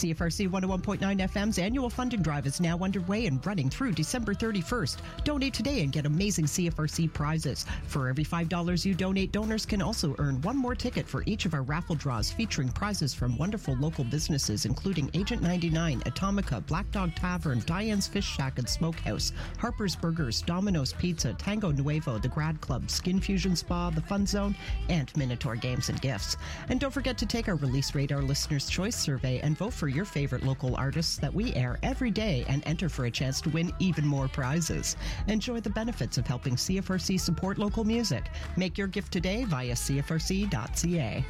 CFRC 101.9 FM's annual funding drive is now underway and running through December 31st. Donate today and get amazing CFRC prizes. For every $5 you donate, donors can also earn one more ticket for each of our raffle draws featuring prizes from wonderful local businesses including Agent 99, Atomica, Black Dog Tavern, Diane's Fish Shack and Smokehouse, Harper's Burgers, Domino's Pizza, Tango Nuevo, The Grad Club, Skin Fusion Spa, The Fun Zone, and Minotaur Games and Gifts. And don't forget to take our Release Radar Listener's Choice Survey and vote for your favorite local artists that we air every day and enter for a chance to win even more prizes. Enjoy the benefits of helping CFRC support local music. Make your gift today via cfrc.ca.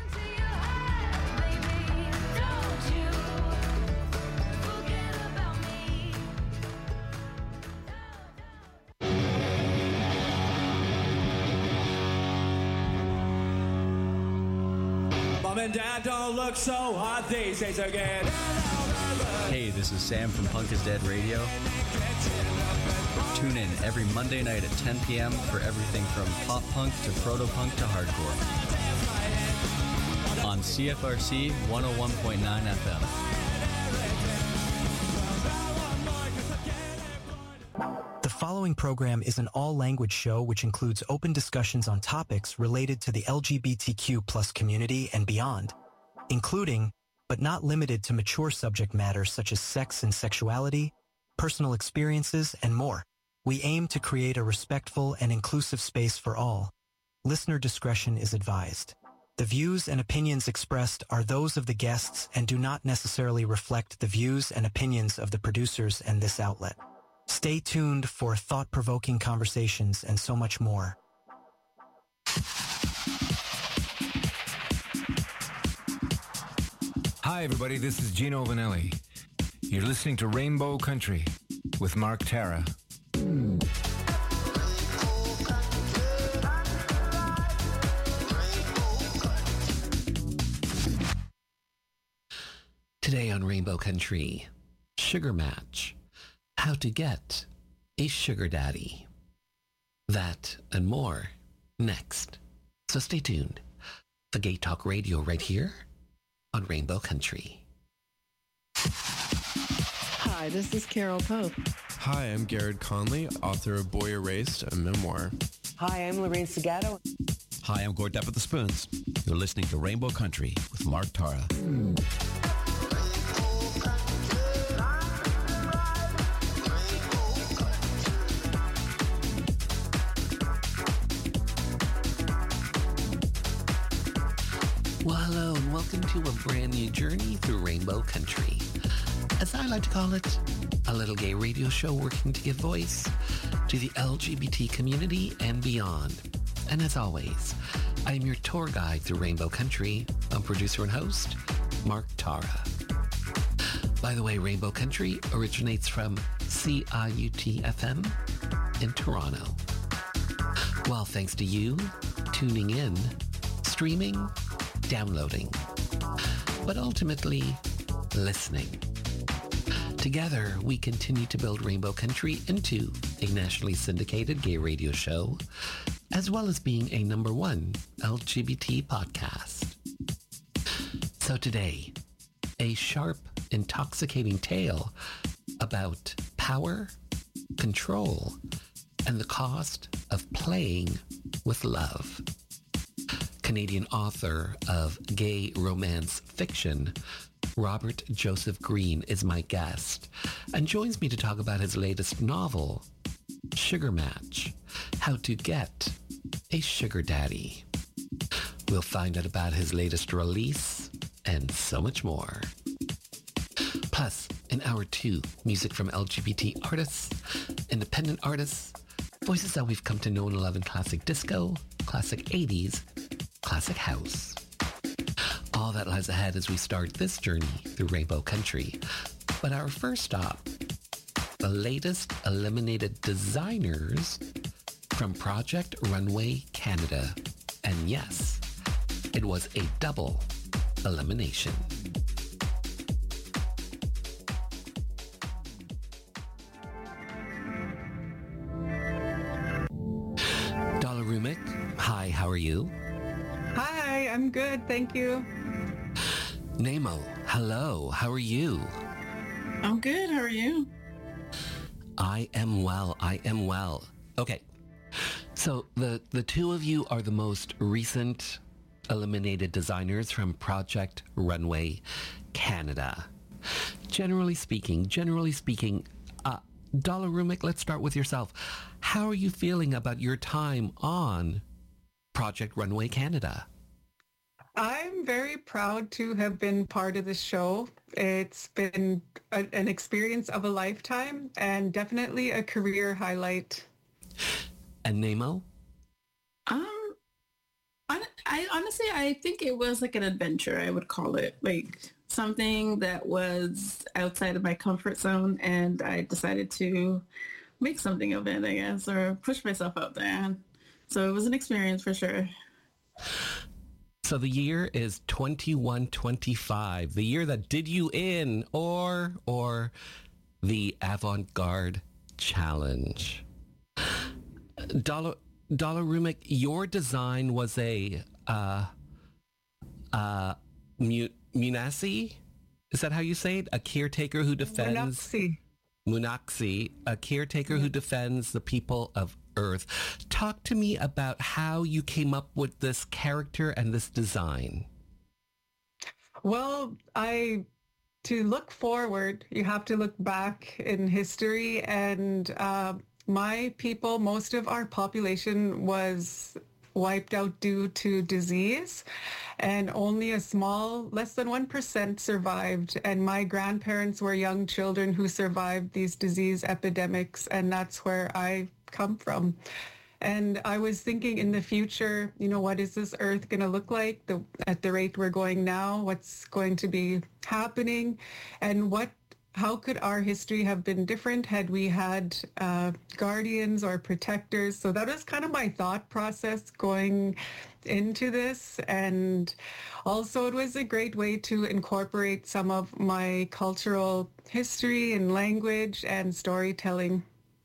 Mom and Dad don't look so hot these days again. Hey, this is Sam from Punk is Dead Radio. Tune in every Monday night at 10 p.m. for everything from pop punk to proto-punk to hardcore. On CFRC 101.9 FM. The following program is an all-language show which includes open discussions on topics related to the LGBTQ plus community and beyond, including, but not limited to mature subject matter such as sex and sexuality, personal experiences, and more. We aim to create a respectful and inclusive space for all. Listener discretion is advised. The views and opinions expressed are those of the guests and do not necessarily reflect the views and opinions of the producers and this outlet. Stay tuned for thought-provoking conversations and so much more. Hi, everybody. This is Gino Vanelli. You're listening to Rainbow Country with Mark Tara. Today on Rainbow Country, Sugar Match. How to get a sugar daddy. That and more next. So stay tuned for Gay Talk Radio right here on Rainbow Country. Hi, this is Carol Pope. Hi, I'm Garrett Conley, author of Boy Erased, a memoir. Hi, I'm Lorraine Segato. Hi, I'm Gord Depp at the Spoons. You're listening to Rainbow Country with Mark Tara. Well, hello and welcome to a brand new journey through Rainbow Country. As I like to call it, a little gay radio show working to give voice to the LGBT community and beyond. And as always, I am your tour guide through Rainbow Country. I'm producer and host, Mark Tara. By the way, Rainbow Country originates from CIUT-FM in Toronto. Well, thanks to you tuning in, streaming, downloading, but ultimately listening. Together, we continue to build Rainbow Country into a nationally syndicated gay radio show, as well as being a #1 LGBT podcast. So today, a sharp, intoxicating tale about power, control, and the cost of playing with love. Canadian author of gay romance fiction, Robert Joseph Green, is my guest and joins me to talk about his latest novel, Sugar Match, How to Get a Sugar Daddy. We'll find out about his latest release and so much more. Plus, in hour 2, music from LGBT artists, independent artists, voices that we've come to know and love in classic disco, classic 80s, classic house. All that lies ahead as we start this journey through Rainbow Country. But our first stop, the latest eliminated designers from Project Runway Canada. And yes, it was a double elimination. Dollar Rumick, hi, how are you? Hi, I'm good, thank you. Nemo, Hello, how are you? I'm good. How are you? I am well. Okay, so the two of you are the most recent eliminated designers from Project Runway Canada. Generally speaking, Dala Rumik, let's start with yourself. How are you feeling about your time on Project Runway Canada? I'm very proud to have been part of the show. It's been an experience of a lifetime and definitely a career highlight. And Nemo? I honestly, I think it was like an adventure, I would call it. Like something that was outside of my comfort zone, and I decided to make something of it, I guess, or push myself out there. So it was an experience for sure. So the year is 2125, the year that did you in, or the Avant-Garde Challenge. Dala Rumik, your design was a Munasi? Is that how you say it? A caretaker who defends... Munaksi, a caretaker who defends the people of Earth. Talk to me about how you came up with this character and this design. Well, to look forward, you have to look back in history, and my people, most of our population was wiped out due to disease, and only a small, less than 1% survived. And my grandparents were young children who survived these disease epidemics, and that's where I come from. And I was thinking in the future, what is this Earth going to look like at the rate we're going now? What's going to be happening? And how could our history have been different had we had guardians or protectors? So that was kind of my thought process going into this. And also it was a great way to incorporate some of my cultural history and language and storytelling.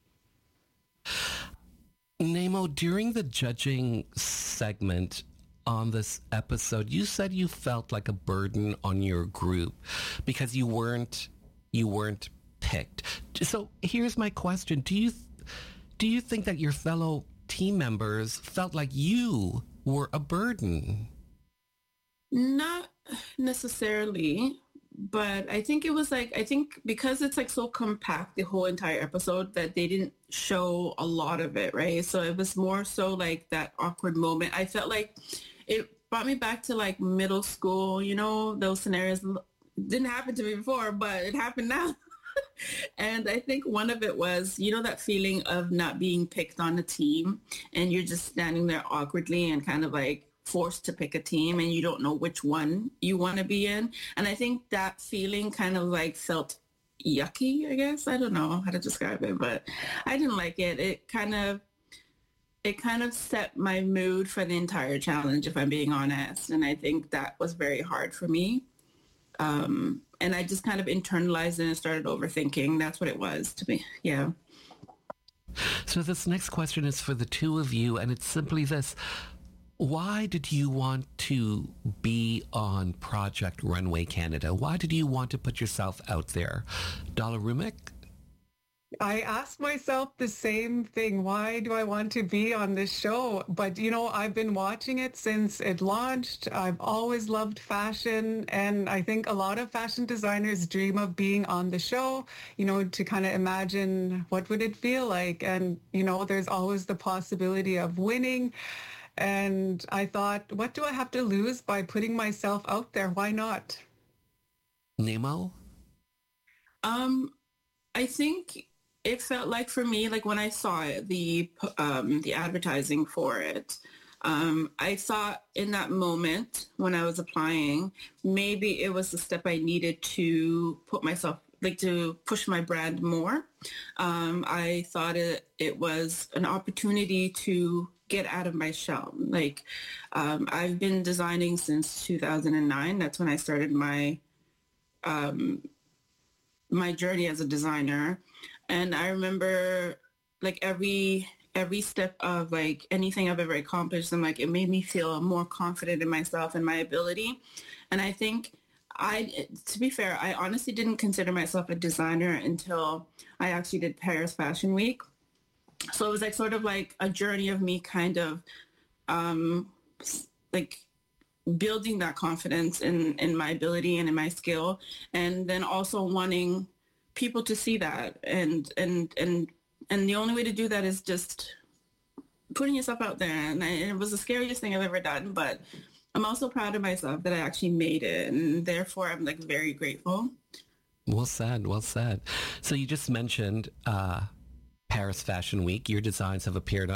Nemo, during the judging segment on this episode, you said you felt like a burden on your group because you weren't picked. So here's my question. Do you think that your fellow team members felt like you were a burden? Not necessarily, but I think it was because it's like so compact, the whole entire episode, that they didn't show a lot of it, right? So it was more so like that awkward moment. I felt like it brought me back to like middle school, those scenarios didn't happen to me before, but it happened now. And I think one of it was, that feeling of not being picked on a team, and you're just standing there awkwardly and kind of like forced to pick a team, and you don't know which one you want to be in. And I think that feeling kind of like felt yucky, I guess. I don't know how to describe it, but I didn't like it. It kind of set my mood for the entire challenge, if I'm being honest. And I think that was very hard for me. And I just kind of internalized it and started overthinking. That's what it was to me. Yeah. So this next question is for the two of you, and it's simply this. Why did you want to be on Project Runway Canada? Why did you want to put yourself out there? Dala Rumik? I asked myself the same thing. Why do I want to be on this show? But, I've been watching it since it launched. I've always loved fashion. And I think a lot of fashion designers dream of being on the show, to kind of imagine what would it feel like. And, there's always the possibility of winning. And I thought, what do I have to lose by putting myself out there? Why not? Nemo? I think it felt like for me, like when I saw it, the advertising for it, I thought in that moment when I was applying, maybe it was the step I needed to put myself, like to push my brand more. I thought it was an opportunity to get out of my shell. Like I've been designing since 2009. That's when I started my my journey as a designer. And I remember like every step of like anything I've ever accomplished, I'm like, it made me feel more confident in myself and my ability. And I think To be fair, I honestly didn't consider myself a designer until I actually did Paris Fashion Week. So it was like sort of like a journey of me kind of like building that confidence in my ability and in my skill, and then also wanting people to see that. And the only way to do that is just putting yourself out there. And it was the scariest thing I've ever done, but I'm also proud of myself that I actually made it. And therefore, I'm like very grateful. Well said. Well said. So you just mentioned Paris Fashion Week. Your designs have appeared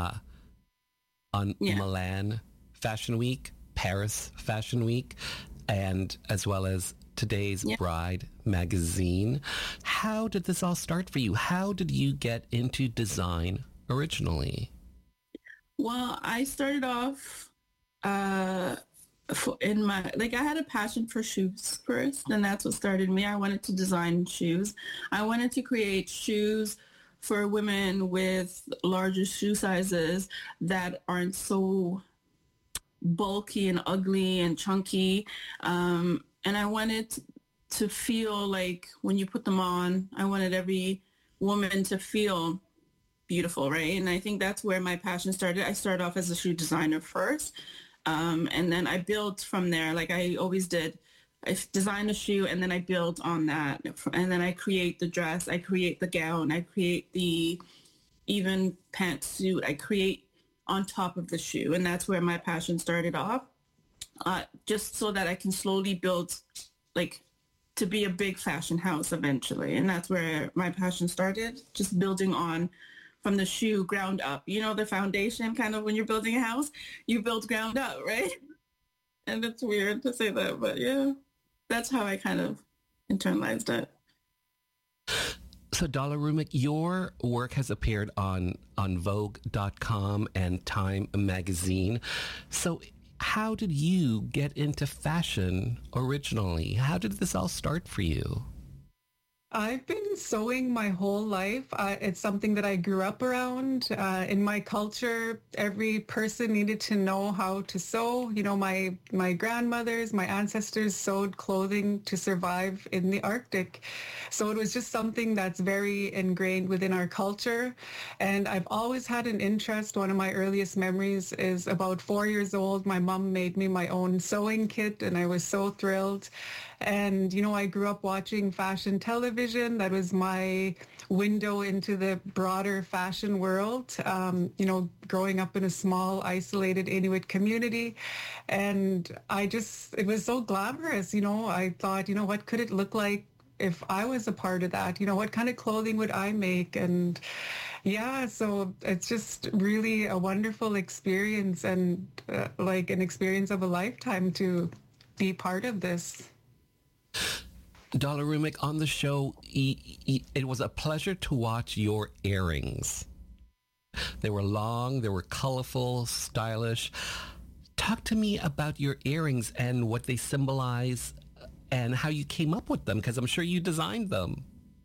on Milan Fashion Week, Paris Fashion Week, and as well as today's Bride magazine. How did this all start for you? How did you get into design originally? Well, I started off I had a passion for shoes first, and that's what started me. I wanted to design shoes. I wanted to create shoes for women with larger shoe sizes that aren't so bulky and ugly and chunky. And I wanted to feel like when you put them on, I wanted every woman to feel beautiful, right? And I think that's where my passion started. I started off as a shoe designer first. And then I built from there, like I always did. I designed a shoe and then I build on that. And then I create the dress, I create the gown, I create the even pantsuit, I create on top of the shoe. And that's where my passion started off, just so that I can slowly build like to be a big fashion house eventually. And that's where my passion started, just building on from the shoe ground up. You know, the foundation kind of when you're building a house, you build ground up, right? And it's weird to say that, but yeah, that's how I kind of internalized it. So Dala Rumik, your work has appeared on Vogue.com and Time magazine. So how did you get into fashion originally? How did this all start for you? I've been sewing my whole life. It's something that I grew up around. In my culture, every person needed to know how to sew. You know, my grandmothers, my ancestors sewed clothing to survive in the Arctic. So it was just something that's very ingrained within our culture. And I've always had an interest. One of my earliest memories is about 4 years old. My mom made me my own sewing kit, and I was so thrilled. And, you know, I grew up watching fashion television. That was my window into the broader fashion world, you know, growing up in a small, isolated Inuit community. And it was so glamorous, you know. I thought, you know, what could it look like if I was a part of that? You know, what kind of clothing would I make? And yeah, so it's just really a wonderful experience and like an experience of a lifetime to be part of this. Dala Rumik, on the show, it was a pleasure to watch your earrings. They were long, they were colorful, stylish. Talk to me about your earrings and what they symbolize and how you came up with them, because I'm sure you designed them.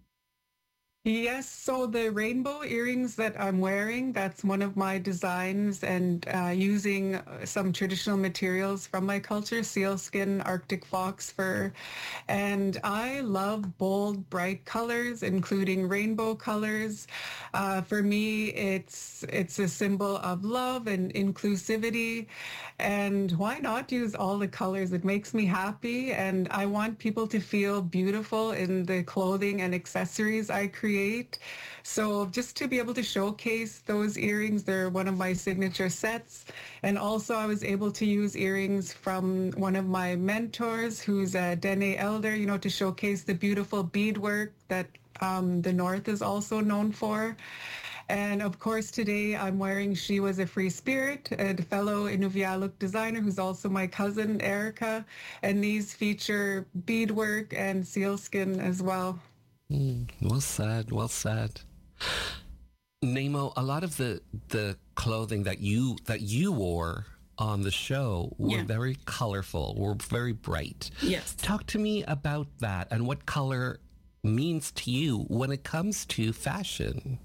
Yes, so the rainbow earrings that I'm wearing, that's one of my designs, and using some traditional materials from my culture, sealskin, Arctic fox fur. And I love bold, bright colors, including rainbow colors. For me, it's a symbol of love and inclusivity. And why not use all the colors? It makes me happy, and I want people to feel beautiful in the clothing and accessories I create. So just to be able to showcase those earrings, they're one of my signature sets. And also I was able to use earrings from one of my mentors, who's a Dene elder, you know, to showcase the beautiful beadwork that the North is also known for. And of course, today I'm wearing She Was a Free Spirit, a fellow Inuvialuit designer who's also my cousin, Erica. And these feature beadwork and sealskin as well. Well said, well said. Nemo, a lot of the clothing that you wore on the show were very colorful, were very bright. Yes. Talk to me about that and what color means to you when it comes to fashion.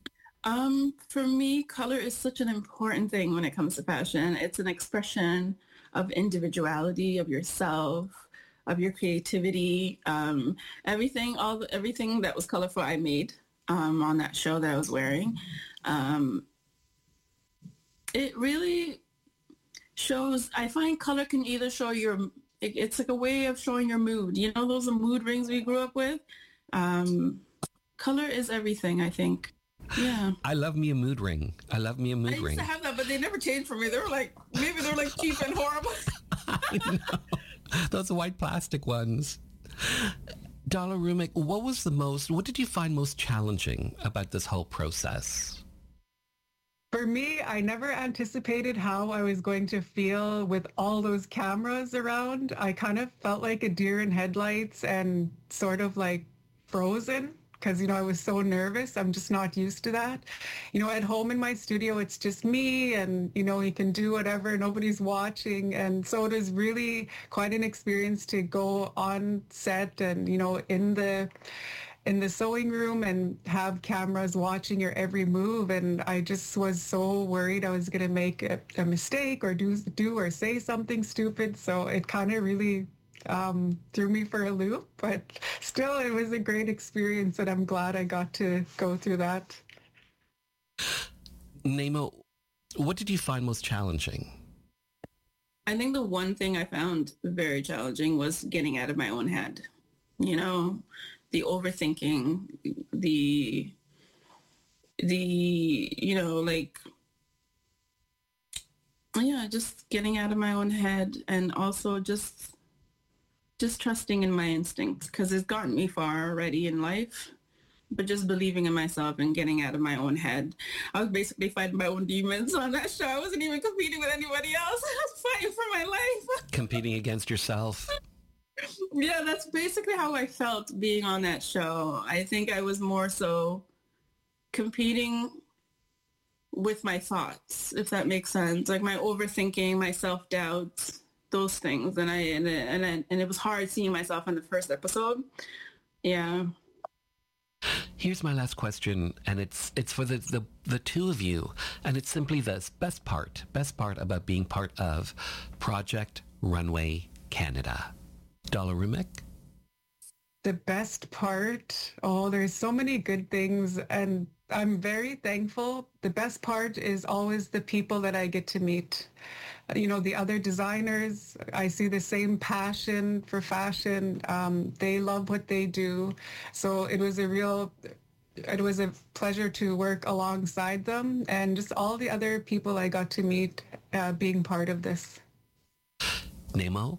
For me, color is such an important thing when it comes to fashion. It's an expression of individuality, of yourself, of your creativity. Everything that was colorful, I made on that show that I was wearing. It really shows, I find color can either show it's like a way of showing your mood. You know, those are mood rings we grew up with. Color is everything, I think. Yeah. I love me a mood ring. I used to have that, but they never changed for me. They were like, maybe they're like cheap and horrible. I know. Those white plastic ones. Dala Rumik, what did you find most challenging about this whole process? For me, I never anticipated how I was going to feel with all those cameras around. I kind of felt like a deer in headlights and sort of like frozen because, I was so nervous. I'm just not used to that. At home in my studio, it's just me and, you can do whatever. Nobody's watching. And so it was really quite an experience to go on set and, in the sewing room and have cameras watching your every move. And I just was so worried I was going to make a mistake or do or say something stupid. So it kind of really threw me for a loop. But still, it was a great experience, and I'm glad I got to go through that. Nemo, what did you find most challenging? I think the one thing I found very challenging was getting out of my own head. The overthinking, just getting out of my own head, and also just trusting in my instincts, because it's gotten me far already in life, but just believing in myself and getting out of my own head. I was basically fighting my own demons on that show. I wasn't even competing with anybody else. I was fighting for my life. Competing against yourself. Yeah, that's basically how I felt being on that show. I think I was more so competing with my thoughts, if that makes sense. Like my overthinking, my self-doubt, those things. And it was hard seeing myself in the first episode. Yeah. Here's my last question, and it's for the two of you, and it's simply this: best part about being part of Project Runway Canada. Dala Rumik? The best part? There's so many good things, and I'm very thankful. The best part is always the people that I get to meet. The other designers, I see the same passion for fashion. They love what they do. So it was a pleasure to work alongside them, and just all the other people I got to meet being part of this. Nemo?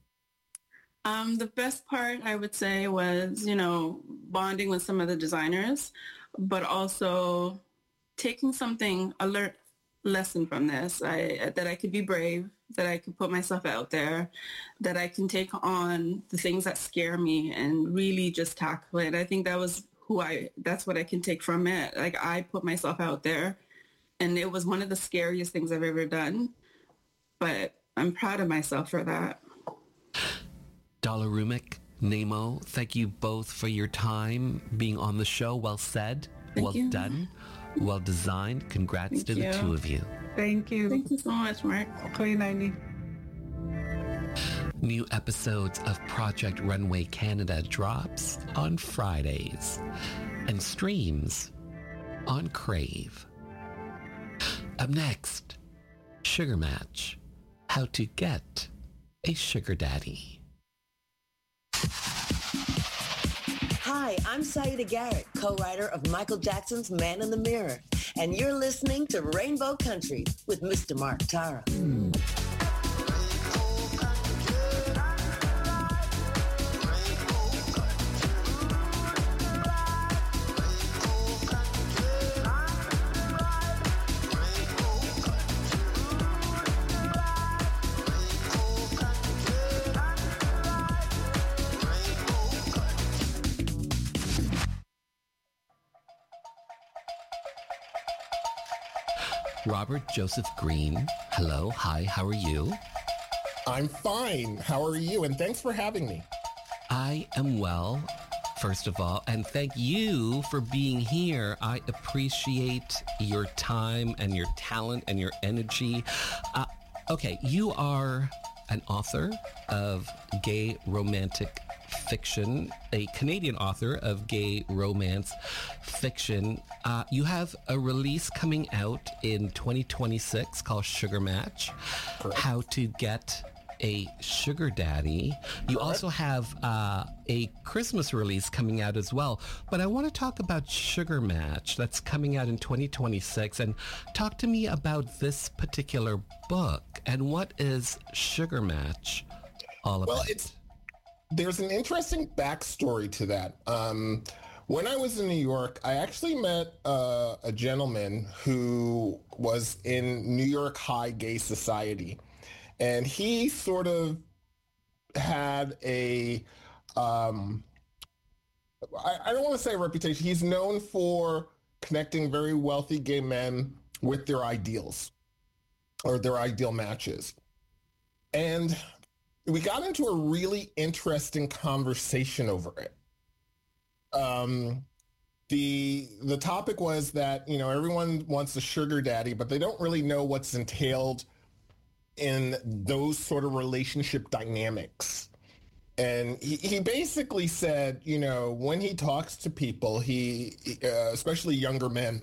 The best part, I would say, was, bonding with some of the designers, but also taking a lesson from this, that I could be brave, that I could put myself out there, that I can take on the things that scare me and really just tackle it. I think that's what I can take from it. Like, I put myself out there, and it was one of the scariest things I've ever done, but I'm proud of myself for that. Dala Rumik, Nemo, thank you both for your time being on the show. Well said. Well done. Well designed. Congrats to the two of you. Thank you. Thank you so much, Mark. New episodes of Project Runway Canada drops on Fridays and streams on Crave. Up next, Sugar Match. How to get a sugar daddy. Hi, I'm Saida Garrett, co-writer of Michael Jackson's Man in the Mirror, and you're listening to Rainbow Country with Mr. Mark Tara. Robert Joseph Green, hello, hi, how are you? I'm fine. How are you? And thanks for having me. I am well, first of all, and thank you for being here. I appreciate your time and your talent and your energy. Okay, you are an author of gay romantic fiction, a Canadian author of gay romance fiction. You have a release coming out in 2026 called Sugar Match, How to Get a Sugar Daddy. You also have a Christmas release coming out as well. But I want to talk about Sugar Match that's coming out in 2026, and talk to me about this particular book and what is Sugar Match all about? Well, there's an interesting backstory to that. When I was in New York, I actually met a gentleman who was in New York High Gay Society. And he sort of had I don't want to say a reputation. He's known for connecting very wealthy gay men with their ideals or their ideal matches. And we got into a really interesting conversation over it. The topic was that, everyone wants a sugar daddy, but they don't really know what's entailed in those sort of relationship dynamics. And he basically said, when he talks to people, especially younger men,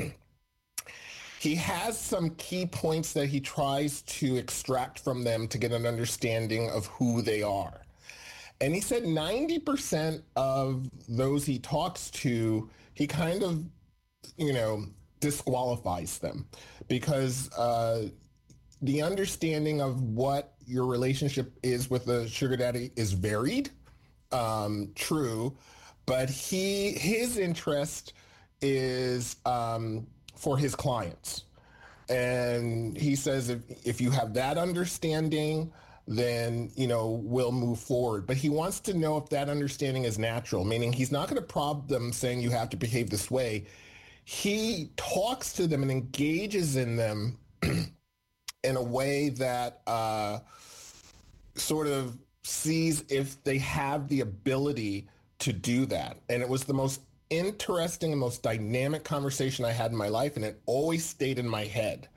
he has some key points that he tries to extract from them to get an understanding of who they are. And he said 90% of those he talks to, he kind of, disqualifies them because the understanding of what your relationship is with a sugar daddy is varied, true, but his interest is for his clients. And he says if you have that understanding, then, we'll move forward. But he wants to know if that understanding is natural, meaning he's not going to prod them saying you have to behave this way. He talks to them and engages in them in a way that sort of sees if they have the ability to do that. And it was the most interesting and most dynamic conversation I had in my life, and it always stayed in my head.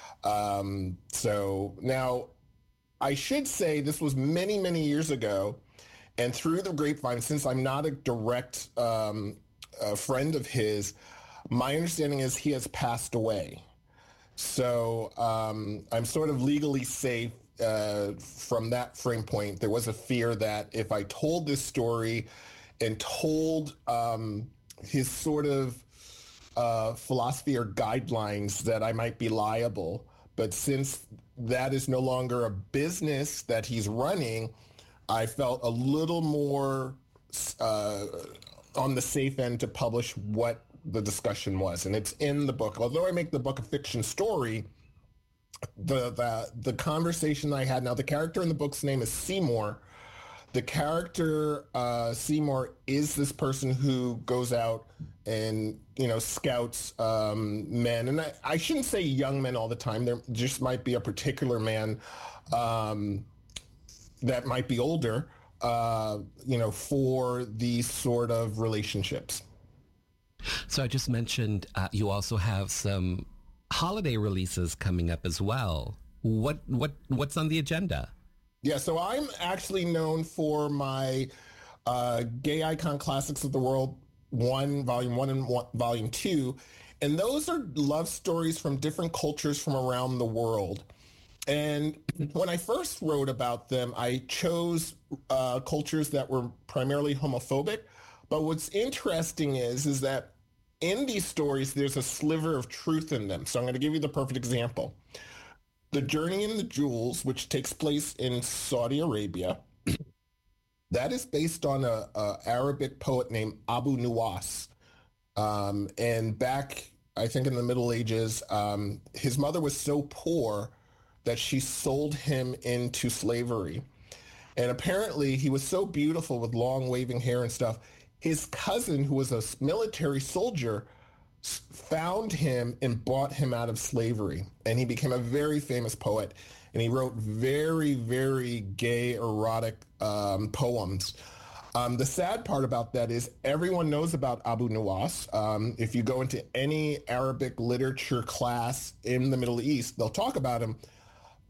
So now I should say this was many, many years ago, and through the grapevine, since I'm not a direct friend of his, my understanding is he has passed away. So I'm sort of legally safe from that frame point. There was a fear that if I told this story and told his sort of philosophy or guidelines, that I might be liable. But since that is no longer a business that he's running, I felt a little more on the safe end to publish what the discussion was, and it's in the book. Although I make the book a fiction story, the conversation I had, now the character in the book's name is Seymour. The character Seymour is this person who goes out and scouts men, and I shouldn't say young men all the time. There just might be a particular man that might be older, for these sort of relationships. So I just mentioned you also have some holiday releases coming up as well. What's on the agenda? Yeah, so I'm actually known for my Gay Icon Classics of the World Volume 1 and Volume 2, and those are love stories from different cultures from around the world. And when I first wrote about them, I chose cultures that were primarily homophobic. But what's interesting is that in these stories, there's a sliver of truth in them. So I'm going to give you the perfect example. The Journey in the Jewels, which takes place in Saudi Arabia, that is based on a Arabic poet named Abu Nuwas. And back, I think in the Middle Ages, his mother was so poor that she sold him into slavery. And apparently he was so beautiful with long waving hair and stuff. His cousin, who was a military soldier, found him and bought him out of slavery. And he became a very famous poet. And he wrote very, very gay, erotic poems. The sad part about that is everyone knows about Abu Nuwas. If you go into any Arabic literature class in the Middle East, they'll talk about him.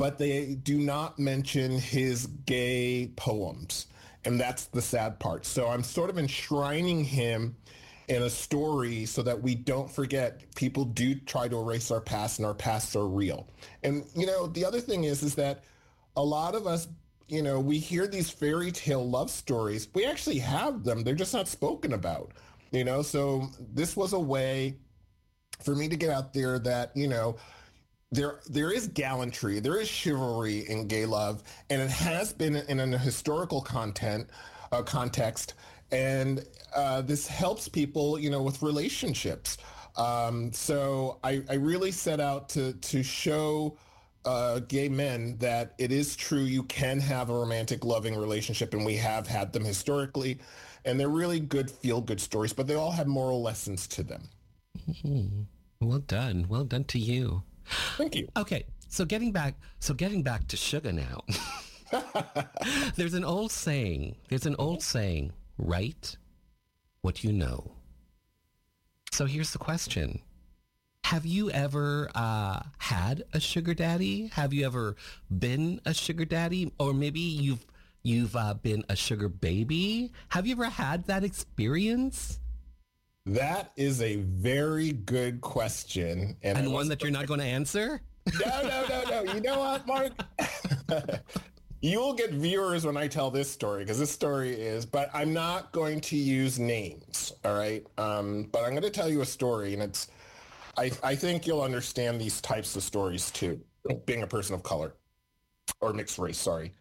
but they do not mention his gay poems. And that's the sad part. So I'm sort of enshrining him in a story so that we don't forget. People do try to erase our past, and our pasts are real. And, the other thing is that a lot of us, we hear these fairy tale love stories. We actually have them. They're just not spoken about, So this was a way for me to get out there that, there is gallantry, there is chivalry in gay love, and it has been in a historical context. And this helps people, with relationships. So I really set out to show gay men that it is true you can have a romantic, loving relationship, and we have had them historically. And they're really good, feel-good stories, but they all have moral lessons to them. Mm-hmm. Well done. Well done to you. Thank you. Okay, so getting back to sugar now. There's an old saying, write what you know. So here's the question. Have you ever had a sugar daddy? Have you ever been a sugar daddy? Or maybe you've been a sugar baby? Have you ever had that experience? That is a very good question. And one that you're not going to answer? No. You know what, Mark? You'll get viewers when I tell this story, because this story is, but I'm not going to use names, all right? But I'm going to tell you a story, and I think you'll understand these types of stories too, being a person of color, or mixed race, sorry.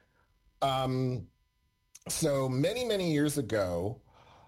So many years ago,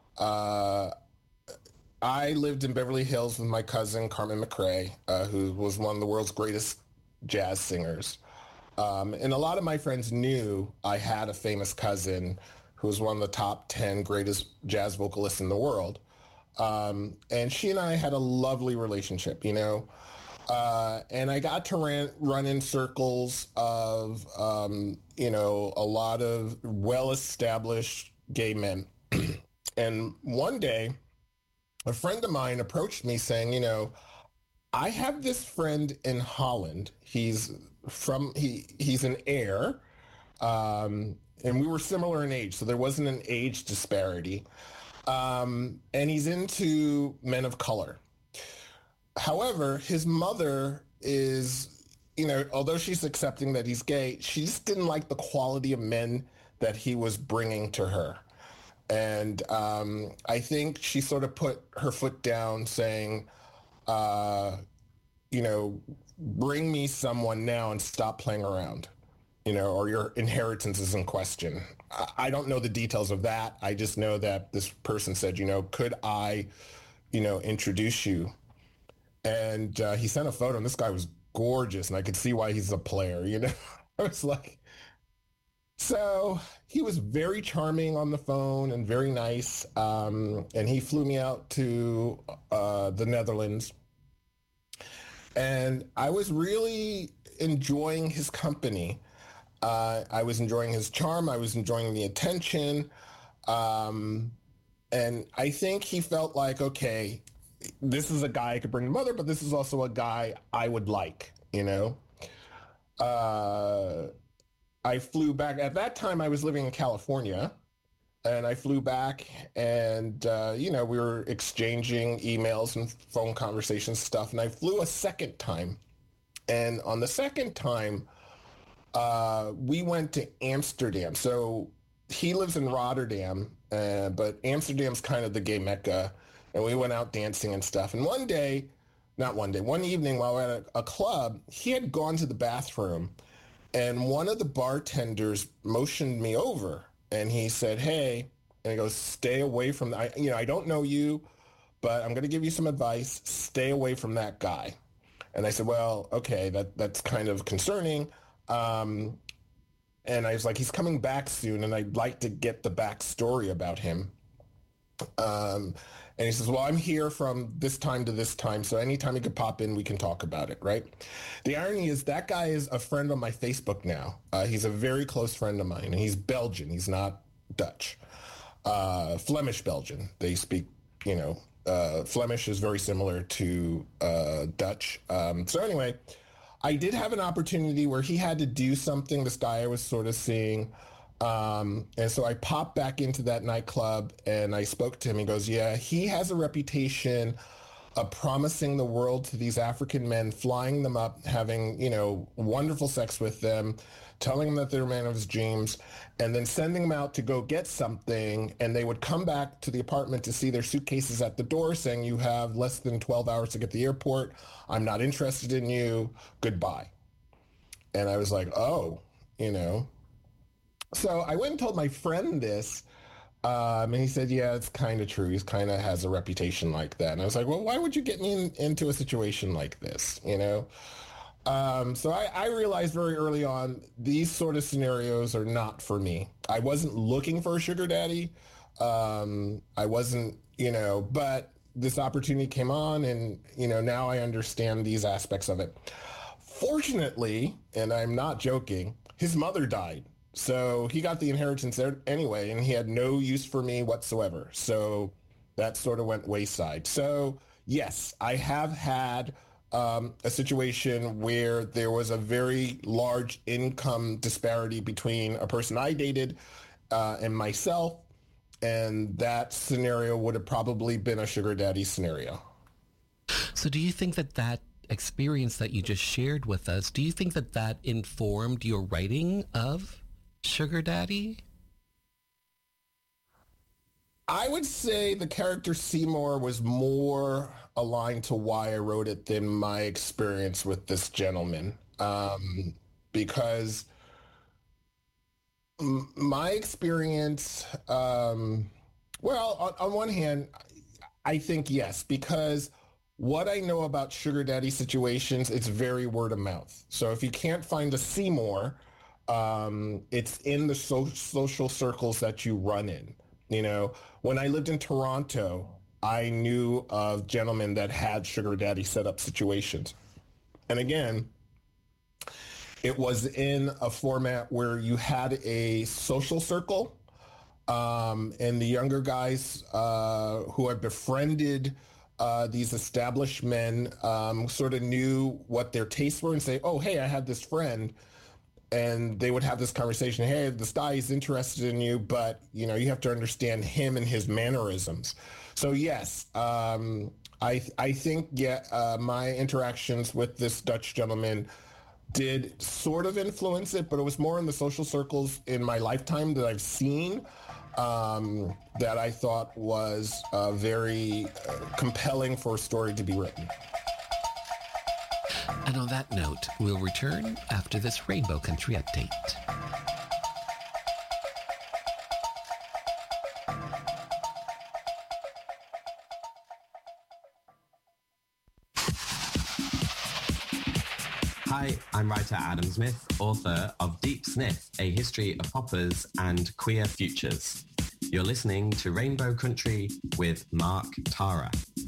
I lived in Beverly Hills with my cousin, Carmen McRae, who was one of the world's greatest jazz singers. And a lot of my friends knew I had a famous cousin who was one of the top 10 greatest jazz vocalists in the world. And she and I had a lovely relationship, and I got to run in circles of, a lot of well-established gay men. And one day, a friend of mine approached me saying, I have this friend in Holland. He's an heir, and we were similar in age, so there wasn't an age disparity. And he's into men of color. However, his mother is, although she's accepting that he's gay, she just didn't like the quality of men that he was bringing to her. And I think she sort of put her foot down saying, bring me someone now and stop playing around, or your inheritance is in question. I don't know the details of that. I just know that this person said, could I, introduce you? And he sent a photo, and this guy was gorgeous, and I could see why he's a player, I was like, so he was very charming on the phone and very nice. And he flew me out to the Netherlands. And I was really enjoying his company. I was enjoying his charm. I was enjoying the attention. And I think he felt like, okay, this is a guy I could bring to mother, but this is also a guy I would like, I flew back. At that time, I was living in California, and I flew back, and, we were exchanging emails and phone conversations stuff, and I flew a second time. And on the second time, we went to Amsterdam. So he lives in Rotterdam, but Amsterdam's kind of the gay Mecca, and we went out dancing and stuff. And one evening while we were at a club, he had gone to the bathroom, and one of the bartenders motioned me over, and he said, hey, and he goes, stay away from, I don't know you, but I'm going to give you some advice. Stay away from that guy. And I said, well, okay, that's kind of concerning. And I was like, he's coming back soon, and I'd like to get the backstory about him. And he says, well, I'm here from this time to this time, so anytime he could pop in, we can talk about it, right? The irony is that guy is a friend on my Facebook now. He's a very close friend of mine, and he's Belgian. He's not Dutch. Flemish Belgian. They speak, Flemish is very similar to Dutch. So anyway, I did have an opportunity where he had to do something, this guy I was sort of seeing. And so I popped back into that nightclub and I spoke to him. He goes, yeah, he has a reputation of promising the world to these African men, flying them up, having, wonderful sex with them, telling them that they're a man of his dreams, and then sending them out to go get something. And they would come back to the apartment to see their suitcases at the door saying, you have less than 12 hours to get to the airport. I'm not interested in you. Goodbye. And I was like, oh, So I went and told my friend this, and he said, yeah, it's kind of true. He kind of has a reputation like that. And I was like, well, why would you get me into a situation like this, So I realized very early on, these sort of scenarios are not for me. I wasn't looking for a sugar daddy. I wasn't, but this opportunity came on and, now I understand these aspects of it. Fortunately, and I'm not joking, his mother died. So he got the inheritance there anyway, and he had no use for me whatsoever. So that sort of went wayside. So yes, I have had a situation where there was a very large income disparity between a person I dated and myself, and that scenario would have probably been a sugar daddy scenario. So do you think that experience that you just shared with us, do you think that informed your writing of Sugar Daddy? I would say the character Seymour was more aligned to why I wrote it than my experience with this gentleman. Because my experience, on one hand, I think yes, because what I know about sugar daddy situations, it's very word of mouth. So if you can't find a Seymour, it's in the social circles that you run in. When I lived in Toronto, I knew of gentlemen that had sugar daddy set up situations. And again, it was in a format where you had a social circle, and the younger guys who had befriended these established men sort of knew what their tastes were and say, oh, hey, I had this friend. And they would have this conversation, hey, this guy is interested in you, but, you have to understand him and his mannerisms. So, yes, I think, my interactions with this Dutch gentleman did sort of influence it, but it was more in the social circles in my lifetime that I've seen that I thought was very compelling for a story to be written. And on that note, we'll return after this Rainbow Country update. Hi, I'm writer Adam Smith, author of Deep Sniff, A History of Poppers and Queer Futures. You're listening to Rainbow Country with Mark Tara.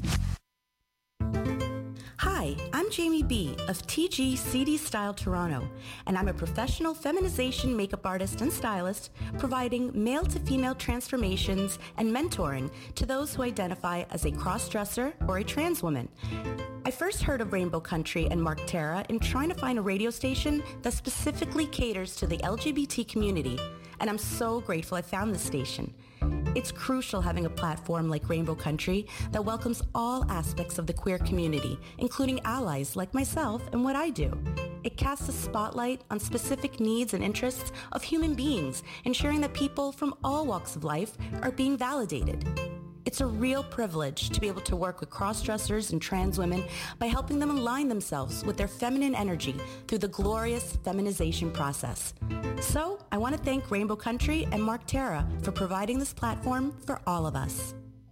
Hi, I'm Jamie B. of TG CD Style Toronto, and I'm a professional feminization makeup artist and stylist providing male-to-female transformations and mentoring to those who identify as a cross-dresser or a trans woman. I first heard of Rainbow Country and Mark Tara in trying to find a radio station that specifically caters to the LGBT community, and I'm so grateful I found this station. It's crucial having a platform like Rainbow Country that welcomes all aspects of the queer community, including allies like myself and what I do. It casts a spotlight on specific needs and interests of human beings, ensuring that people from all walks of life are being validated. It's a real privilege to be able to work with cross-dressers and trans women by helping them align themselves with their feminine energy through the glorious feminization process. So, I want to thank Rainbow Country and Mark Tara for providing this platform for all of us.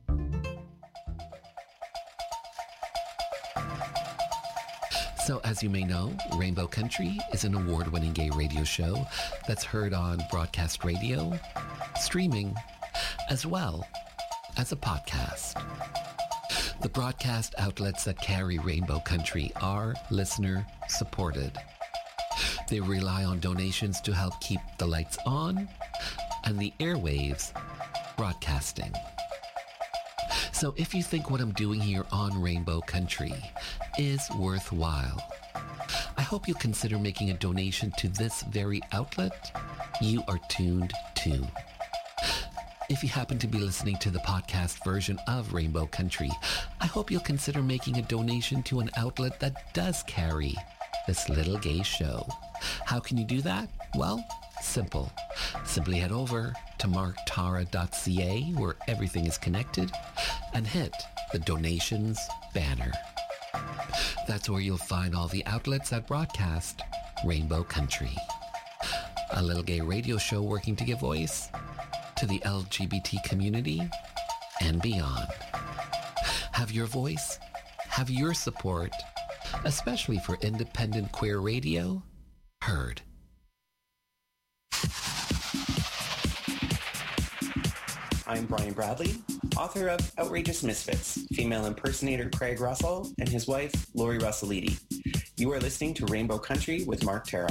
So, as you may know, Rainbow Country is an award-winning gay radio show that's heard on broadcast radio, streaming, as well as a podcast. The broadcast outlets that carry Rainbow Country are listener supported. They rely on donations to help keep the lights on and the airwaves broadcasting. So if you think what I'm doing here on Rainbow Country is worthwhile, I hope you'll consider making a donation to this very outlet you are tuned to. If you happen to be listening to the podcast version of Rainbow Country, I hope you'll consider making a donation to an outlet that does carry this little gay show. How can you do that? Well, simple. Simply head over to marktara.ca, where everything is connected, and hit the donations banner. That's where you'll find all the outlets that broadcast Rainbow Country, a little gay radio show working to give voice to the LGBT community and beyond. Have your voice, have your support, especially for independent queer radio, heard. I'm Brian Bradley, author of Outrageous Misfits, female impersonator Craig Russell and his wife, Lori Russellidi. You are listening to Rainbow Country with Mark Tara.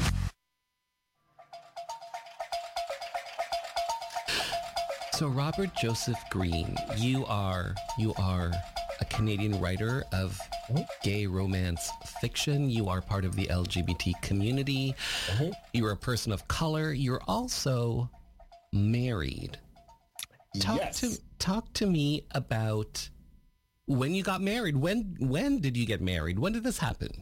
So Robert Joseph Green, you are a Canadian writer of gay romance fiction. You are part of the LGBT community. You're a person of color. You're also married. Talk to me about when you got married. When did you get married? When did this happen?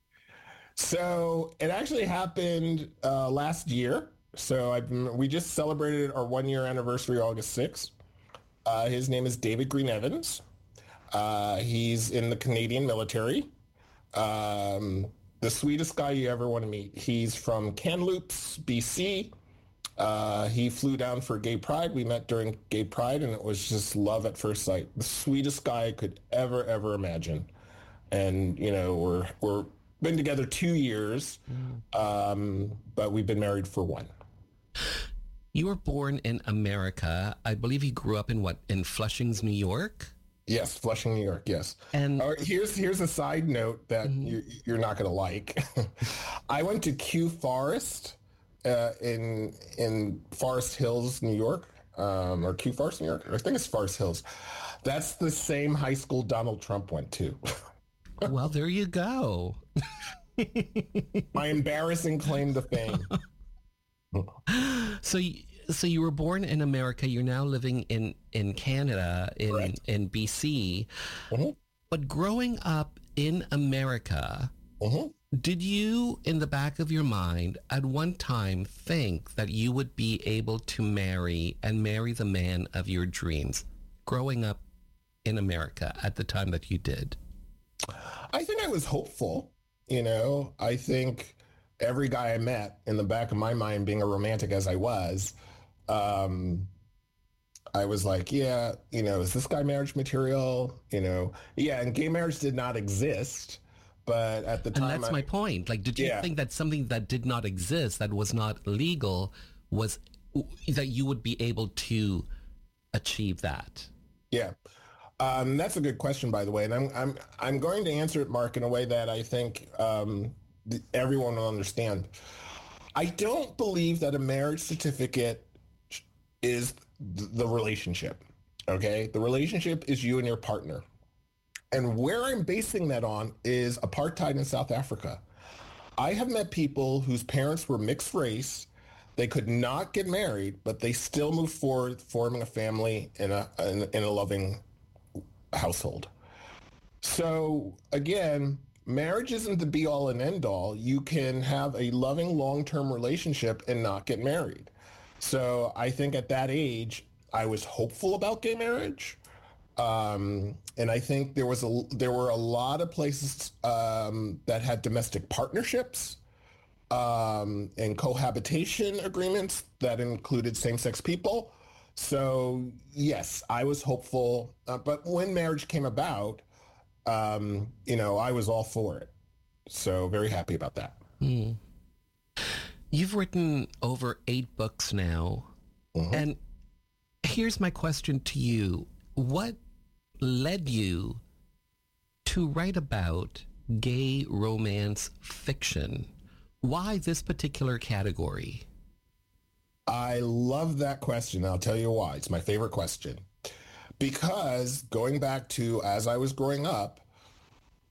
So it actually happened last year. So we just celebrated our 1-year anniversary, August 6th. His name is David Green Evans. He's in the Canadian military. The sweetest guy you ever want to meet. He's from Kamloops, BC. He flew down for Gay Pride. We met during Gay Pride, and it was just love at first sight. The sweetest guy I could ever imagine. And, you know, we're been together 2 years, but we've been married for 1. You were born in America. I believe you grew up in Flushing, New York? Yes, Flushing, New York, yes. And here's a side note that you're not going to like. I went to Q Forest in Forest Hills, New York, or Q Forest, New York. I think it's Forest Hills. That's the same high school Donald Trump went to. Well, there you go. My embarrassing claim to fame. So you were born in America. You're now living in Canada, in BC. But growing up in America, did you, in the back of your mind, at one time think that you would be able to marry the man of your dreams, growing up in America at the time that you did? I think I was hopeful. You know, I think every guy I met, in the back of my mind, being a romantic as I was, I was like, yeah, you know, is this guy marriage material? You know, yeah, and gay marriage did not exist. But at the time... And that's my point. Like, did you think that something that did not exist, that was not legal, was that you would be able to achieve that? Yeah. That's a good question, by the way. And I'm going to answer it, Mark, in a way that I think everyone will understand. I don't believe that a marriage certificate is the relationship, okay? The relationship is you and your partner. And where I'm basing that on is apartheid in South Africa. I have met people whose parents were mixed race. They could not get married, but they still moved forward, forming a family in a loving household. So again, marriage isn't the be all and end all. You can have a loving long-term relationship and not get married. So I think at that age, I was hopeful about gay marriage. And I think there were a lot of places that had domestic partnerships and cohabitation agreements that included same-sex people. So yes, I was hopeful. But when marriage came about, you know, I was all for it. So very happy about that. Mm. You've written over 8 books now. Mm-hmm. And here's my question to you. What led you to write about gay romance fiction? Why this particular category? I love that question. I'll tell you why. It's my favorite question. Because going back to as I was growing up,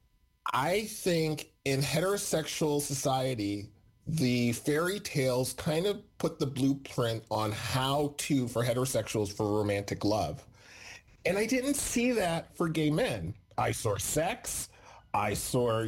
I think in heterosexual society, the fairy tales kind of put the blueprint on how to, for heterosexuals, for romantic love. And I didn't see that for gay men. I saw sex. I saw,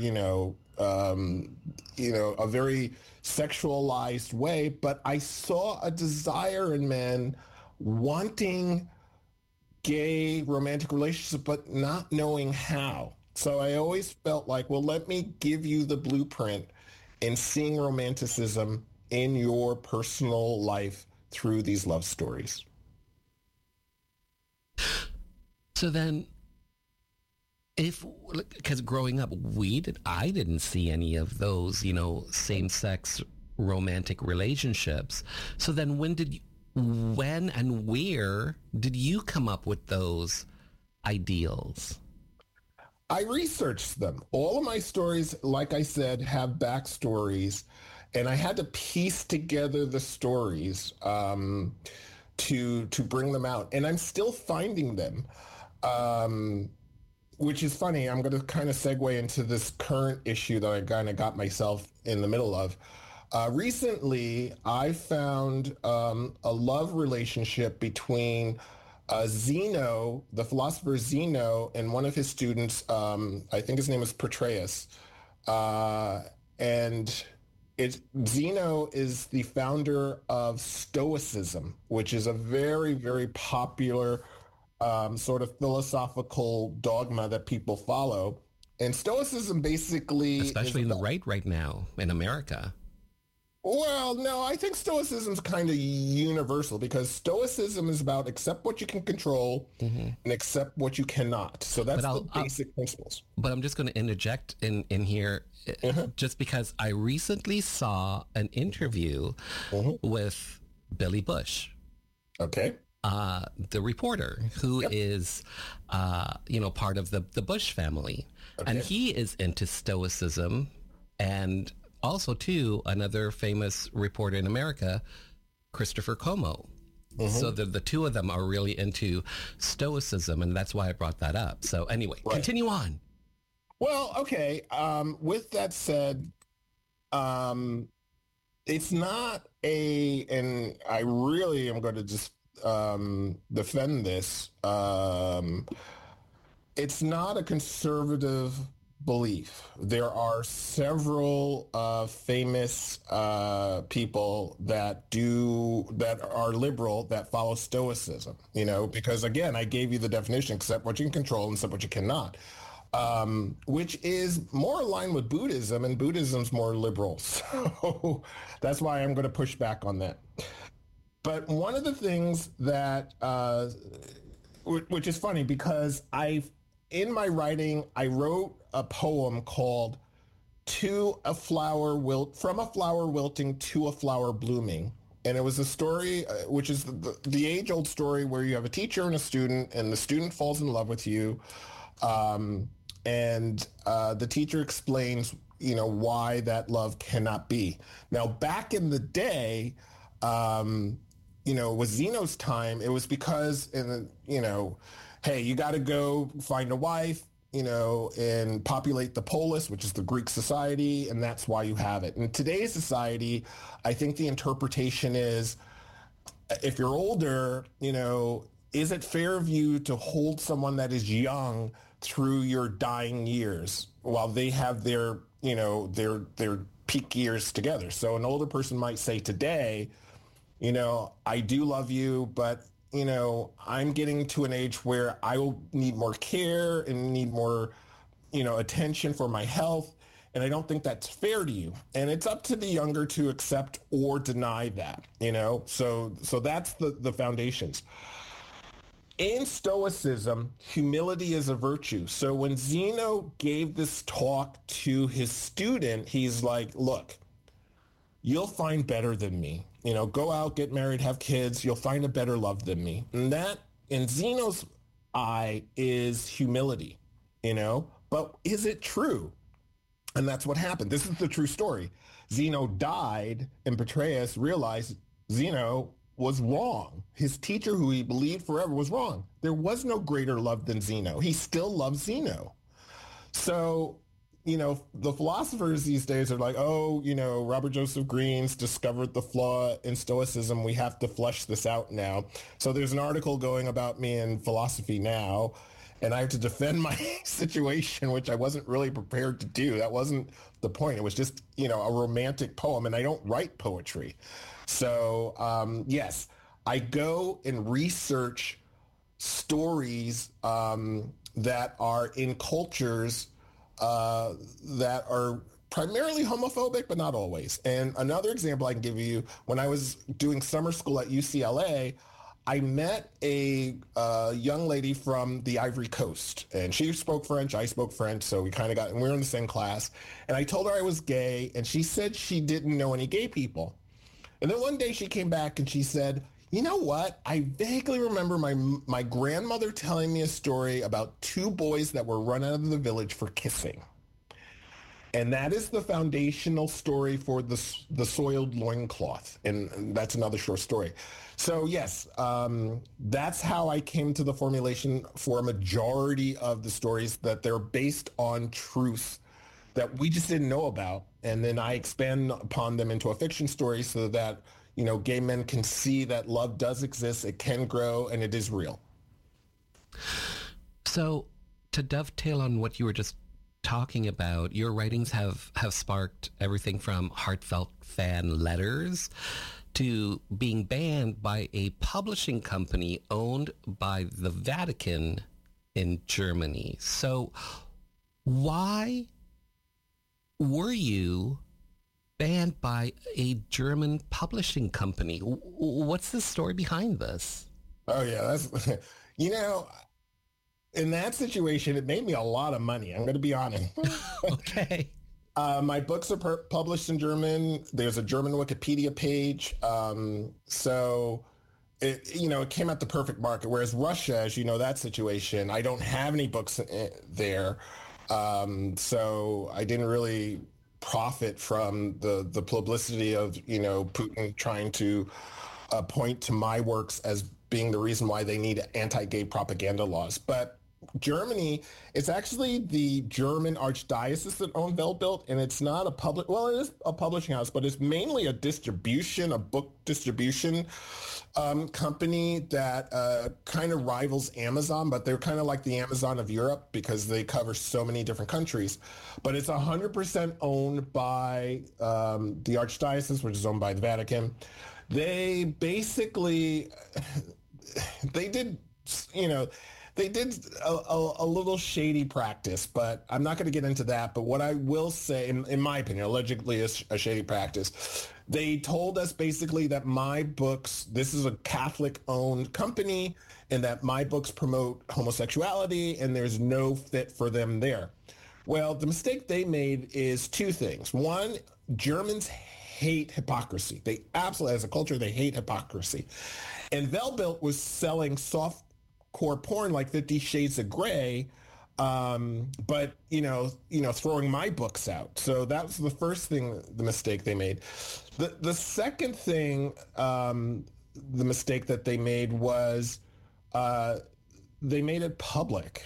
a very sexualized way, but I saw a desire in men wanting gay romantic relationships, but not knowing how. So I always felt like, well, let me give you the blueprint in seeing romanticism in your personal life through these love stories. So then, because growing up, I didn't see any of those, same-sex romantic relationships. So then when and where did you come up with those ideals? I researched them. All of my stories, like I said, have backstories, and I had to piece together the stories to bring them out. And I'm still finding them, which is funny. I'm going to kind of segue into this current issue that I kind of got myself in the middle of. Recently, I found a love relationship between Zeno, the philosopher Zeno, and one of his students, I think his name is Petraeus. And Zeno is the founder of Stoicism, which is a very, very popular sort of philosophical dogma that people follow. And Stoicism basically... Especially in the right now in America. Well, no, I think Stoicism is kind of universal because Stoicism is about accept what you can control and accept what you cannot. So that's the basic principles. But I'm just going to interject in here just because I recently saw an interview with Billy Bush. Okay. The reporter who is, part of the Bush family. Okay. And he is into Stoicism and... Also, too, another famous reporter in America, Christopher Como. So the two of them are really into Stoicism, and that's why I brought that up. So anyway, continue on. Well, okay. With that said, it's not and I really am going to just defend this. It's not a conservative belief. There are several famous people that are liberal that follow Stoicism, because again, I gave you the definition, accept what you can control and accept what you cannot, which is more aligned with Buddhism, and Buddhism's more liberal. So that's why I'm going to push back on that. But one of the things that, which is funny because in my writing, I wrote a poem called From a Flower Wilting to a Flower Blooming. And it was a story, which is the age-old story where you have a teacher and a student, and the student falls in love with you. And the teacher explains, why that love cannot be. Now, back in the day, with Zeno's time, it was because, hey, you got to go find a wife, and populate the polis, which is the Greek society, and that's why you have it. In today's society, I think the interpretation is, if you're older, is it fair of you to hold someone that is young through your dying years while they have their peak years together? So an older person might say today, I do love you, but I'm getting to an age where I will need more care and need more, attention for my health. And I don't think that's fair to you. And it's up to the younger to accept or deny that, So that's the foundations. In Stoicism, humility is a virtue. So when Zeno gave this talk to his student, he's like, look, you'll find better than me. Go out, get married, have kids. You'll find a better love than me. And that, in Zeno's eye, is humility, But is it true? And that's what happened. This is the true story. Zeno died, and Petraeus realized Zeno was wrong. His teacher, who he believed forever, was wrong. There was no greater love than Zeno. He still loves Zeno. So the philosophers these days are like, oh, Robert Joseph Green's discovered the flaw in Stoicism. We have to flesh this out now. So there's an article going about me in Philosophy Now, and I have to defend my situation, which I wasn't really prepared to do. That wasn't the point. It was just, a romantic poem, and I don't write poetry. So, yes, I go and research stories that are in cultures that are primarily homophobic, but not always. And another example I can give you, when I was doing summer school at UCLA, I met a young lady from the Ivory Coast, and she spoke French, I spoke French, so we kind of and we were in the same class. And I told her I was gay, and she said she didn't know any gay people. And then one day she came back and she said, you know what? I vaguely remember my grandmother telling me a story about two boys that were run out of the village for kissing. And that is the foundational story for the soiled loincloth. And that's another short story. So yes, that's how I came to the formulation for a majority of the stories, that they're based on truth that we just didn't know about. And then I expand upon them into a fiction story so that gay men can see that love does exist, it can grow, and it is real. So to dovetail on what you were just talking about, your writings have sparked everything from heartfelt fan letters to being banned by a publishing company owned by the Vatican in Germany. So why were you banned by a German publishing company? What's the story behind this? Oh yeah, that's in that situation, it made me a lot of money. I'm going to be honest. Okay. My books are published in German. There's a German Wikipedia page. So it came at the perfect market. Whereas Russia, as you know, that situation, I don't have any books there. So I didn't really profit from the publicity of, Putin trying to point to my works as being the reason why they need anti-gay propaganda laws. But Germany, it's actually the German Archdiocese that owned Weltbild, and it's not a it is a publishing house, but it's mainly a book distribution company that kind of rivals Amazon, but they're kind of like the Amazon of Europe because they cover so many different countries. But it's 100% owned by the Archdiocese, which is owned by the Vatican. They basically, they did a little shady practice, but I'm not going to get into that. But what I will say, in my opinion, allegedly a shady practice, they told us basically that my books, this is a Catholic-owned company, and that my books promote homosexuality, and there's no fit for them there. Well, the mistake they made is two things. One, Germans hate hypocrisy. They absolutely, as a culture, they hate hypocrisy. And Weltbild was selling softcore porn like 50 Shades of Grey, but throwing my books out. So that was the first thing, the mistake they made. The second thing, the mistake that they made was they made it public,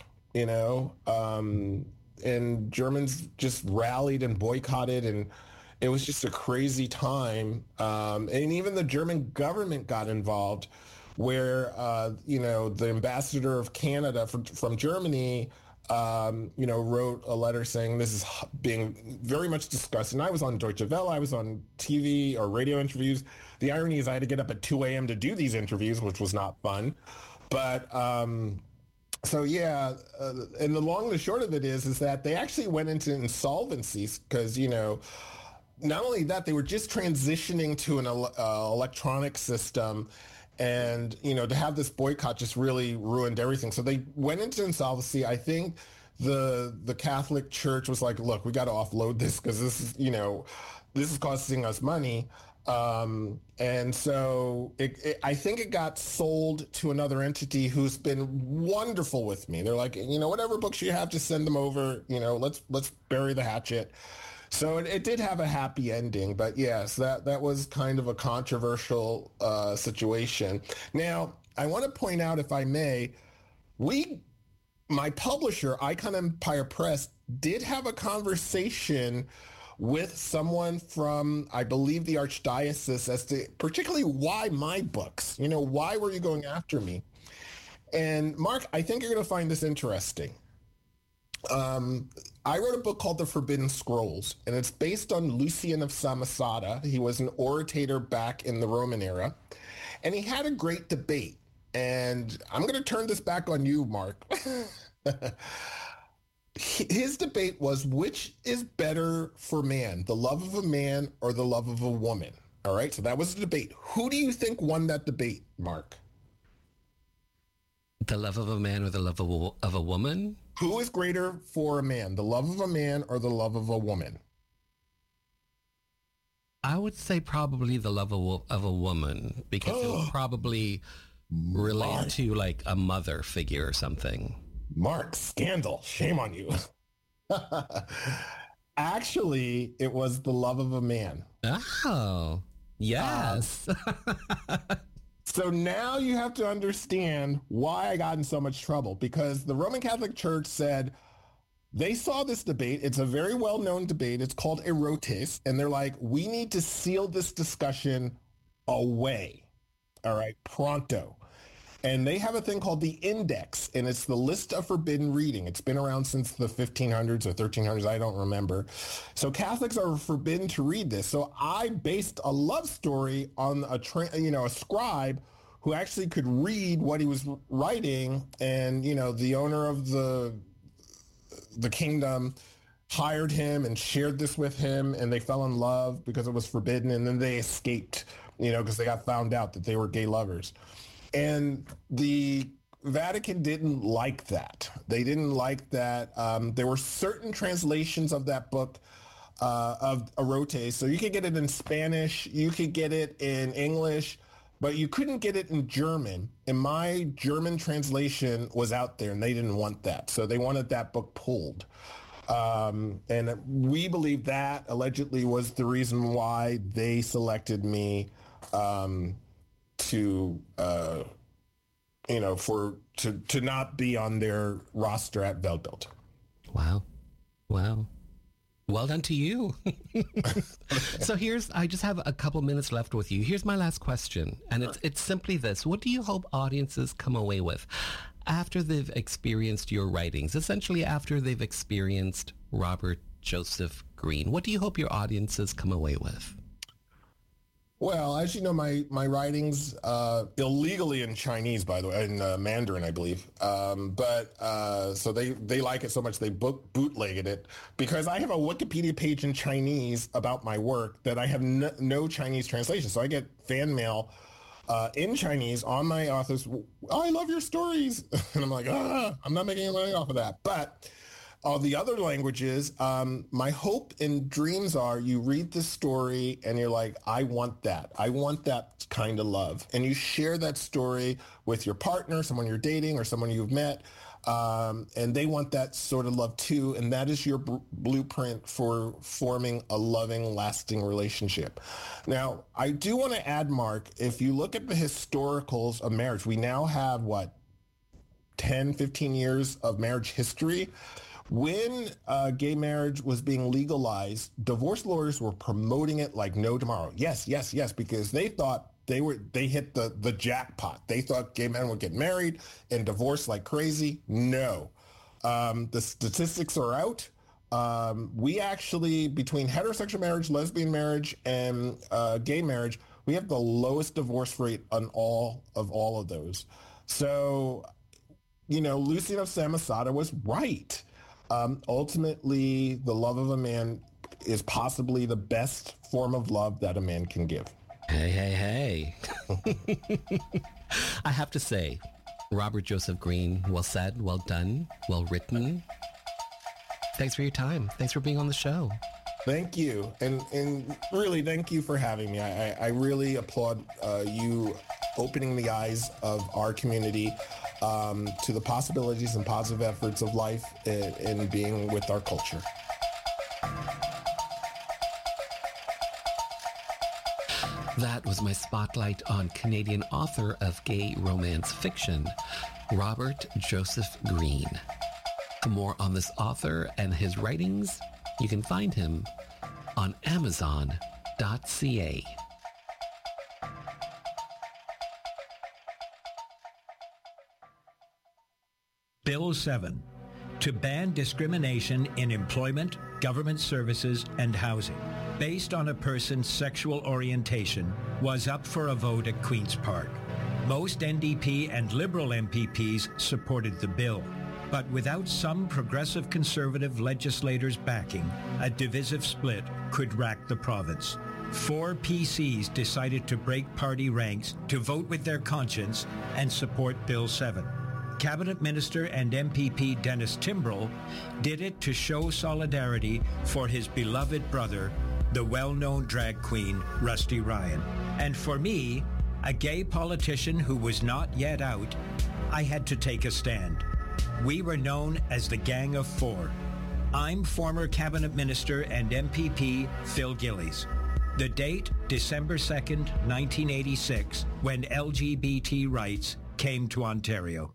and Germans just rallied and boycotted, and it was just a crazy time. And even the German government got involved, where, the ambassador of Canada from Germany, wrote a letter saying this is being very much discussed. And I was on Deutsche Welle. I was on TV or radio interviews. The irony is I had to get up at 2 a.m. to do these interviews, which was not fun. But so, yeah, and the long and the short of it is that they actually went into insolvencies because, not only that, they were just transitioning to an electronic system, and to have this boycott just really ruined everything. So they went into insolvency. I think the Catholic Church was like, look, we got to offload this because this is costing us money. And so I think it got sold to another entity who's been wonderful with me. They're like, whatever books you have, just send them over. Let's bury the hatchet. So it did have a happy ending, but yes, that was kind of a controversial situation. Now, I want to point out, if I may, my publisher, Icon Empire Press, did have a conversation with someone from, I believe, the Archdiocese as to particularly why my books. You know, why were you going after me? And Mark, I think you're going to find this interesting. I wrote a book called The Forbidden Scrolls, and it's based on Lucian of Samosata. He was an orator back in the Roman era, and he had a great debate. And I'm going to turn this back on you, Mark. His debate was, which is better for man, the love of a man or the love of a woman? All right, so that was the debate. Who do you think won that debate, Mark? The love of a man or the love of a woman? Who is greater for a man, the love of a man or the love of a woman? I would say probably the love of a woman, because it would probably relate to like a mother figure or something. Mark, scandal. Shame on you. Actually, it was the love of a man. Oh, yes. So now you have to understand why I got in so much trouble, because the Roman Catholic Church said they saw this debate. It's a very well-known debate. It's called Erotes. And they're like, we need to seal this discussion away. All right, pronto. And they have a thing called the Index, and it's the list of forbidden reading. It's been around since the 1500s or 1300s. I don't remember. So Catholics are forbidden to read this. So I based a love story on a scribe who actually could read what he was writing. And, the owner of the kingdom hired him and shared this with him, and they fell in love because it was forbidden. And then they escaped, because they got found out that they were gay lovers. And the Vatican didn't like that. They didn't like that. There were certain translations of that book, of Erotes. So you could get it in Spanish, you could get it in English, but you couldn't get it in German. And my German translation was out there, and they didn't want that. So they wanted that book pulled. And we believe that allegedly was the reason why they selected me to not be on their roster at Weltbild. Wow. Well done to you. So I just have a couple minutes left with you. Here's my last question. And it's simply this. What do you hope audiences come away with after they've experienced your writings? Essentially after they've experienced Robert Joseph Green. What do you hope your audiences come away with? Well, as you know, my writings, illegally in Chinese, by the way, in Mandarin, I believe. So they like it so much they bootlegged it, because I have a Wikipedia page in Chinese about my work that I have no Chinese translation. So I get fan mail in Chinese on my authors. I love your stories. And I'm like, I'm not making any money off of that. But all the other languages, my hope and dreams are you read this story and you're like, I want that. I want that kind of love. And you share that story with your partner, someone you're dating or someone you've met, and they want that sort of love too. And that is your blueprint for forming a loving, lasting relationship. Now, I do want to add, Mark, if you look at the historicals of marriage, we now have, 10, 15 years of marriage history. When gay marriage was being legalized, divorce lawyers were promoting it like no tomorrow. Yes, because they thought they hit the jackpot. They thought gay men would get married and divorce like crazy. No. The statistics are out. We actually, between heterosexual marriage, lesbian marriage, and gay marriage, we have the lowest divorce rate on all of those. So, Lucian of Samosata was right. Ultimately, the love of a man is possibly the best form of love that a man can give. Hey. I have to say, Robert Joseph Green, well said, well done, well written. Thanks for your time. Thanks for being on the show. Thank you. And really, thank you for having me. I really applaud you opening the eyes of our community to the possibilities and positive efforts of life in being with our culture. That was my spotlight on Canadian author of gay romance fiction, Robert Joseph Green. For more on this author and his writings, you can find him on Amazon.ca. Bill 7, to ban discrimination in employment, government services, and housing based on a person's sexual orientation, was up for a vote at Queen's Park. Most NDP and Liberal MPPs supported the bill, but without some progressive Conservative legislators' backing, a divisive split could rack the province. 4 PCs decided to break party ranks to vote with their conscience and support Bill 7. Cabinet Minister and MPP Dennis Timbrell did it to show solidarity for his beloved brother, the well-known drag queen Rusty Ryan. And for me, a gay politician who was not yet out, I had to take a stand. We were known as the Gang of Four. I'm former Cabinet Minister and MPP Phil Gillies. The date, December 2nd, 1986, when LGBT rights came to Ontario.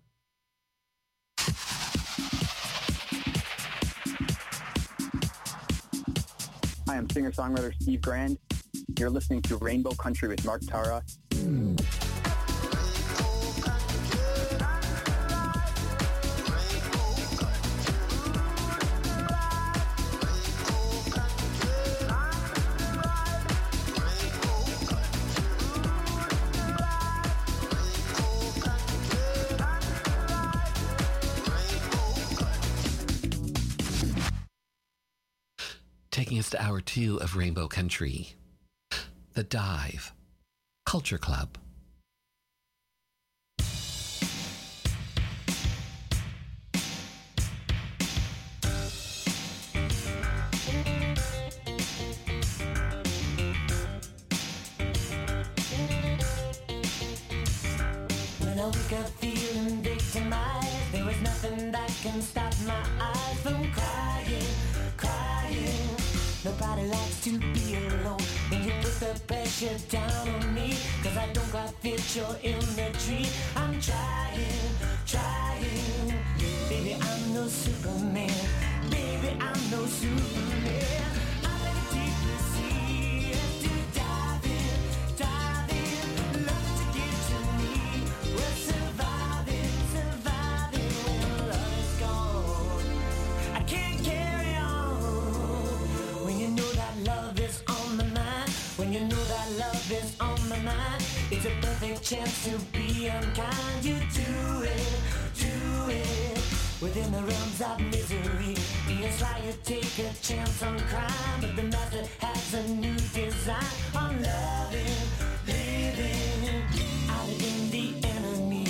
Hi, I'm singer-songwriter Steve Grand. You're listening to Rainbow Country with Mark Tara. Taking us to hour 2 of Rainbow Country, The Dive, Culture Club. When I wake up feeling victimized, there is nothing that can stop my eyes from crying. Nobody likes to be alone when you put the pressure down on me, 'cause I don't quite fit your imagery. I'm trying. Baby, I'm no Superman. Baby, I'm no Superman. I let it deeply see to dive in. Love to get to me. We're surviving when love is gone. I can't carry on. When you know that love is on my mind, it's a perfect chance to be unkind. You do it within the realms of misery. Being sly, you take a chance on crime, but the master has a new design on loving, living out in the enemy.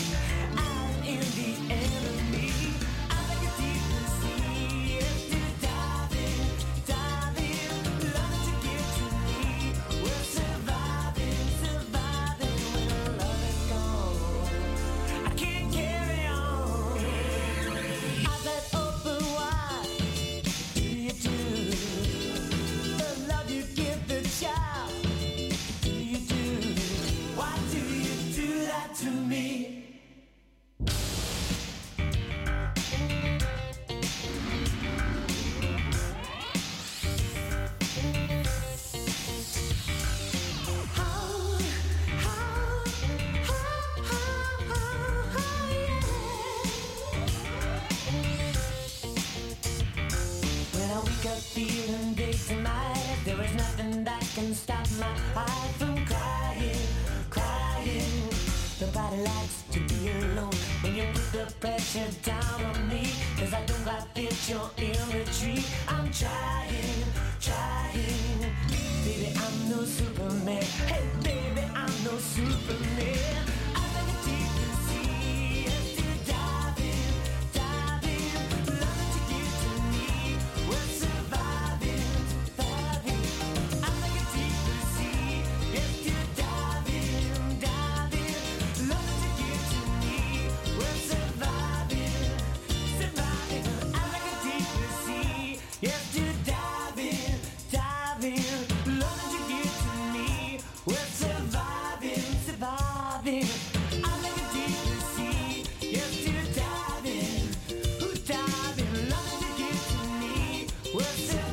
I like it deeply see to dive in. Love to give to me. We're surviving when love is gone. I can't carry on. Eyes that open wide. Do you do the love you give the child? Do you do? Why do you do that to me? Feeling victimized, there is nothing that can stop my heart from crying. Nobody likes to be alone when you put the pressure down on me, 'cause I don't quite fit your imagery. I'm trying. Baby, I'm no Superman.